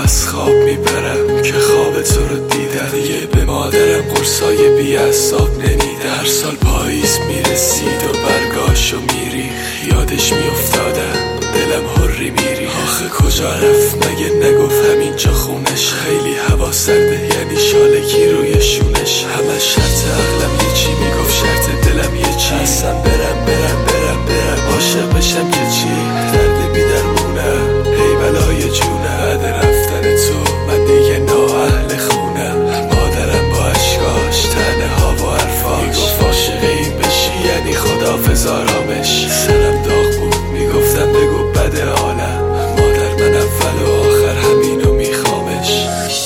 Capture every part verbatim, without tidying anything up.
از خواب میپرم که خواب تو رو دیدم. دیگه به مادرم قرصای بی اعصاب نمیدم. هر سال پاییز میرسید و برگاشو میریخ، یادش میافتادم دلم هری میری. آخه کجا رفت مگه نگفت همینجا خونش؟ خیلی هوا سرده یعنی شالکی روی شونش. همه شرط عقلم یه چی میگفت، شرط دلم یه چی. اصلا برم برم برم برم عاشق بشم که چی؟ درد بیدرمونم ای بلای جونم. بعد رفتن تو من دیگه نااهل خونم. مادرم با اشکاش تنه ها و حرفاش میگفت عاشق این بشی یعنی خداحافظ آرامش. سرم داغ بود میگفتم بگو بده عالم. مادر من اول و آخر همینو میخوامش.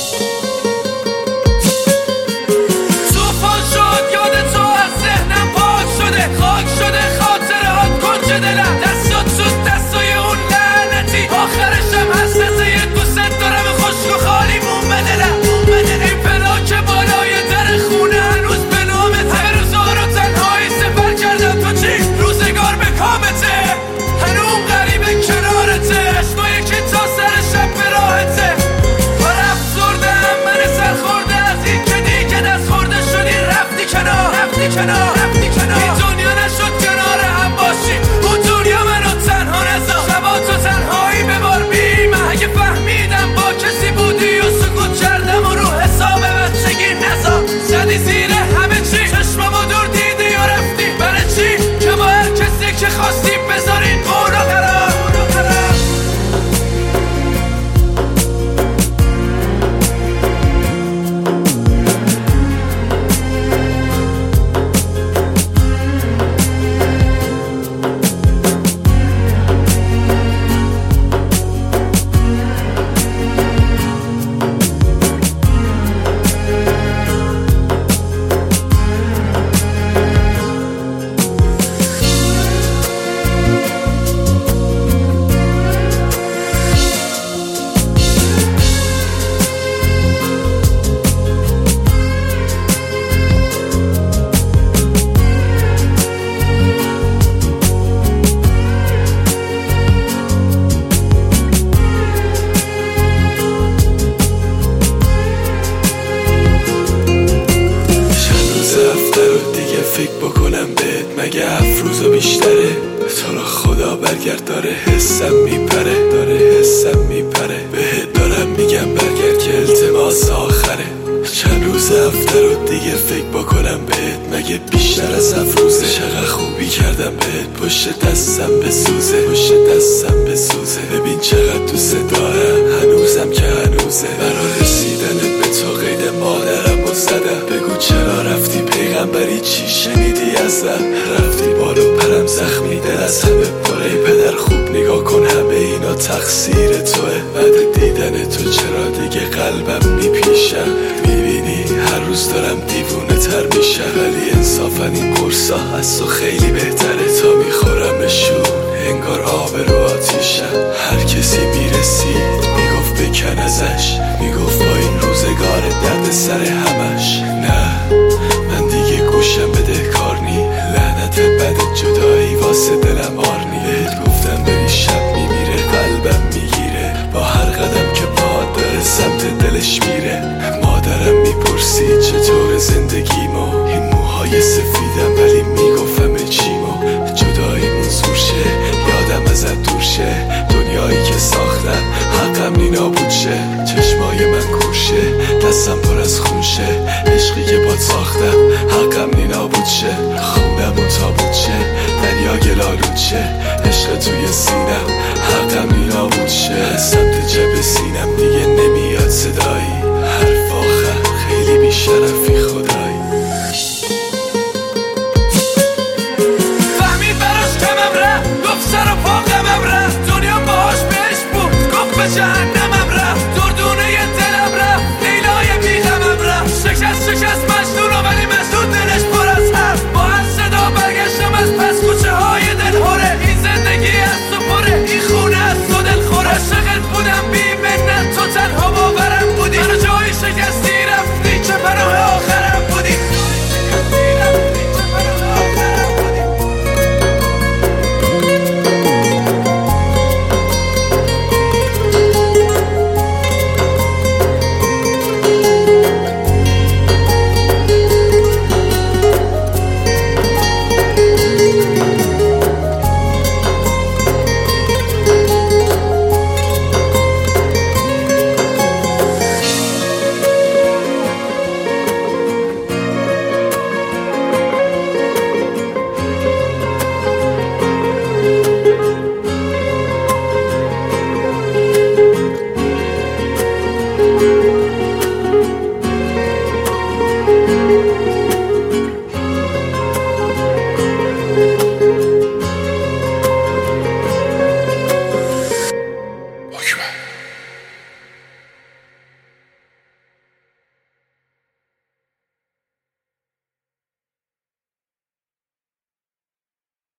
توفان شد یاد تو از ذهنم پاک شده، خاک شده خاطرهات کنج دلم. دستات تو دستای اون لعنتی، آخرشم حسرت یه دوست دارم خشک و خالی مون به دلم. این پلاک بالای در خونه هنوز به نامته. همه روزا رو تنهایی سپر کردم تو چی؟ روزگار به کامته، هنوم غریبه کنارته. اشمایی که تا سر شب به راحته. پر افسردم من سرخورده از این که دیگه دست خورده شدی. رفتی کنار رفتی کنار رفتی کنار. این دنیا نشد کنار هم باشی، اون دنیا منو تنها نذار. شبا تو تنهایی ببار بی من. اگه فهمیدم با کسی بودی و سکوت کردم و رو حساب بچگی نذار. زدی زیر همه چی، چشممو دور دیدی و رفتی. برای چی؟ که با هر کسی که خواستی بذارین قورا قرار. فکر بکنم بهت مگه افروزا بیشتره؟ تو رو خدا برگرد داره حسم میپره، داره حسم میپره. بهت دارم میگم برگرد که التماس آخره. چند روز هفته رو دیگه فکر بکنم بهت مگه بیشتر از افروزه؟ چقدر خوبی کردم بهت پشت دستم بسوزه، پشت دستم بسوزه. ببین چقدر دوست دارم هنوزم که هنوزه. برای رسیدن به تو قید مادرم و زدم. بگو چرا رفتی پیغمبری چی شنیدی ازم؟ رفتی بالو پرم زخمی دل از همه پره. پدر خوب نگاه کن همه اینا تقصیر توه. بعد دیدن تو چرا دیگه قلبم میپیشم؟ میبینی هر روز دارم دیوونه تر میشم. ولی انصافا این قرصا از تو خیلی بهتره. تا میخورمشون انگار آب رو آتیشم. هر کسی میرسید میگفت بکن ازش، میگفت با این روزگار درد سر همش. نه من دیگه گوشم بده کار نی. لعنت بد جدایی واسه دلم آرنی. بهت گفتم بری شب میمیره قلبم میگیره. با هر قدم که پاد داره سمت دلش میره. مادرم میپرسید چطور زندگیمو. این موهای سفیدم ولی میگفتم چیمو. جداییمون زور شه یادم ازت دور شه. دنیایی که ساختم حقم نی نابود شه. چشمای من کورشه دستم پر از خون شه. عشقی که باد ساختم حقم نی نابود شه. خونمون تابود شه دریا گلالود شه. عشق توی سینم حقم نی نابود شه. سمت جب سینم دیگه نمیاد صدایی. حرف آخر خیلی بیشرفی